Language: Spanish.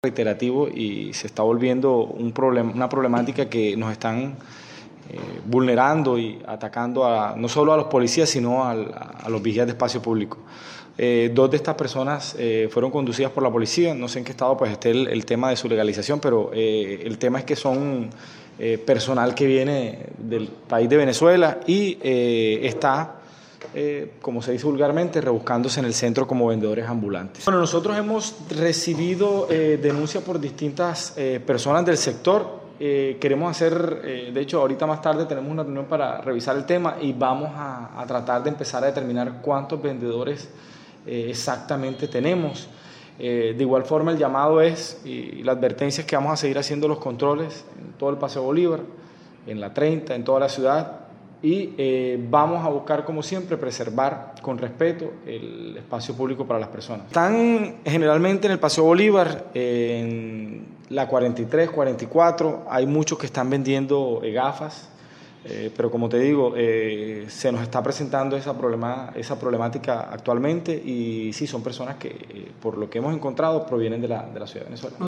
reiterativo y se está volviendo una problemática que nos están vulnerando y atacando no solo a los policías, sino a los vigías de espacio público. Dos de estas personas fueron conducidas por la policía, no sé en qué estado pues esté el tema de su legalización, pero el tema es que son personal que viene del país de Venezuela y está, como se dice vulgarmente, rebuscándose en el centro como vendedores ambulantes. Bueno, nosotros hemos recibido denuncias por distintas personas del sector. Queremos hacer, de hecho ahorita más tarde tenemos una reunión para revisar el tema y vamos a tratar de empezar a determinar cuántos vendedores exactamente tenemos. De igual forma el llamado es, y la advertencia es que vamos a seguir haciendo los controles en todo el Paseo Bolívar, en la 30, en toda la ciudad, y vamos a buscar, como siempre, preservar con respeto el espacio público para las personas. Están generalmente en el Paseo Bolívar, en la 43, 44, hay muchos que están vendiendo gafas, pero como te digo, se nos está presentando esa problemática actualmente y sí, son personas que, por lo que hemos encontrado, provienen de la ciudad de Venezuela.